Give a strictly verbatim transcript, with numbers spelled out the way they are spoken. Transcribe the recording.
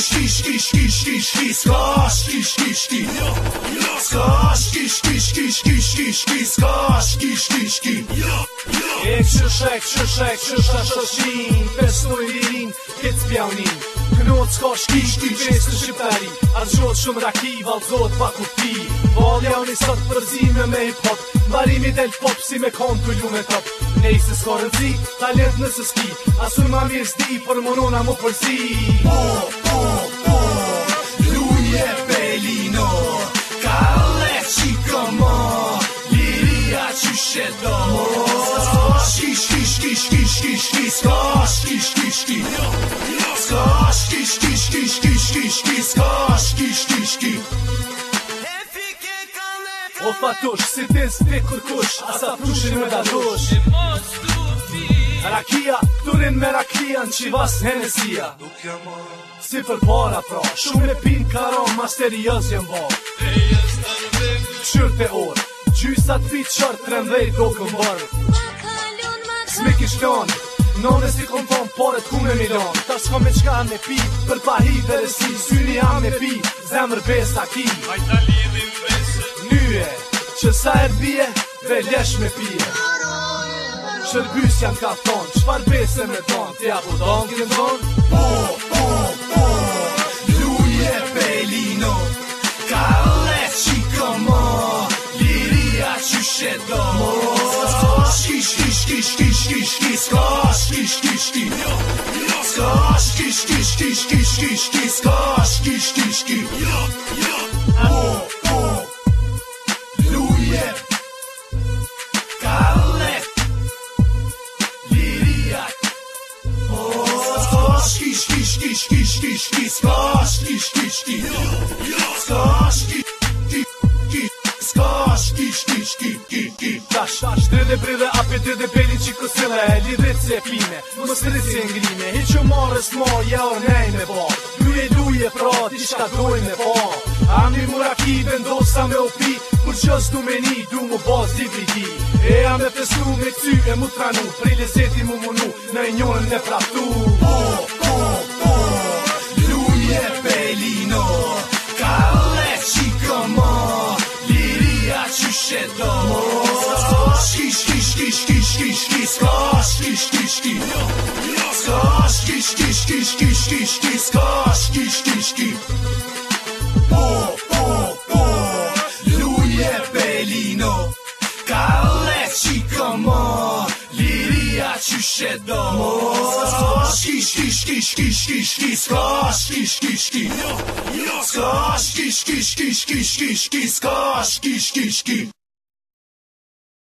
shki shki shki shki shki ska shki shki shki ska shki shki shki shki shki shki ska shki shki shki E këshysha, e këshysha, e këshysha shoshin Festoj lirin, këtë pjaunin Kënot s'ka shki shki festë shqiptari Argjot shumë raki, valzot pa kupti Valja unë i sot përzime me hip-hop Barimi del pop si me kontu lume top Nej se s'ka rëndzi, talent nëse s'ki Asun ma mirë s'di, për monona mu përsi Po, po, po Luje Pelino Kalle qikëmo Liria qyshe do Shki shki shki shki shki shki ska shki shki shki Ska shki shki shki shki shki shki ska shki shki shki O fatush, si ti s'ti kërkush Asa pushin me da dush Rakia, turin me rakia në qivas Henesia Si për para pra, shumë e pin karon Masterios jem bo Qyrte orë, gjysat pit qart Tremdhej do këmbar S'me kishton None si kom ton, poret ku me milon Ta s'ko me qka me pi, për pahi dhe resi Syni jam me pi, zemër besa ki Majta lidhin bese Nye, që sa e bje, velesh me pije Shërbys jam ka ton, qfar bese me ton Tja po don, këtë më ton Po, po, po Luje Pelino Kalle qikëmo Liria qyshe do Shki shki shki shki shki shki ska shki shki shki Ska shki shki shki shki shki shki ska shki shki shki Po, po Luje Kalle Liria Shki shki shki shki shki shki ska shki shki shki Ska shki shki ska shki shki shki shki Tash, tash, dridhe bridhe, apet dridhe pelin që kësile Lidrit se pime, mos rritës e ngrime Hiq u marës ma, ja o nej me ba Luje, luje, pra, ti shka doj me ba Ami muraki, vendosa me opi Kur qës du me ni, du mu bas D V D E a me festu me ty e mu tranu Prej lezeti mu munu, në i njën me praptu Po, po, po Luje Pelino Kalle qikëmo Liria qyshe do Shki shki shki shki shki shki ska shki shki shki Ska shki shki shki shki shki shki ska shki shki shki Po, po, po Luje Pelino Kalle qikëmo Liria qyshe do Shki shki shki shki shki shki ska shki shki shki Ska shki shki shki shki shki shki ska shki shki shki